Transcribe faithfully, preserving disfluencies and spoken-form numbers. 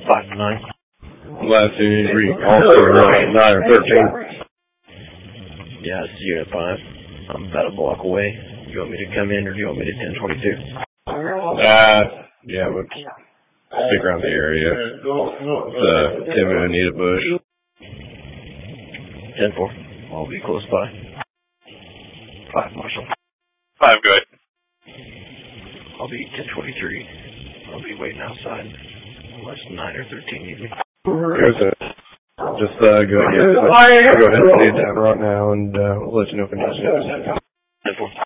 five to nine. Last unit three, also nine or thirteen. Yeah, it's unit five. I'm about a block away. Do you want me to come in or do you want me to ten twenty-two? Uh, yeah, but stick around the area. It's uh, ten minute Anita Bush. ten four. I'll be close by. five, Marshall. five, good. I'll be ten twenty-three. I'll be waiting outside. Unless nine or thirteen need me. Just uh, go ahead. Go ahead and leave that right now, and uh, we'll let you know if it does.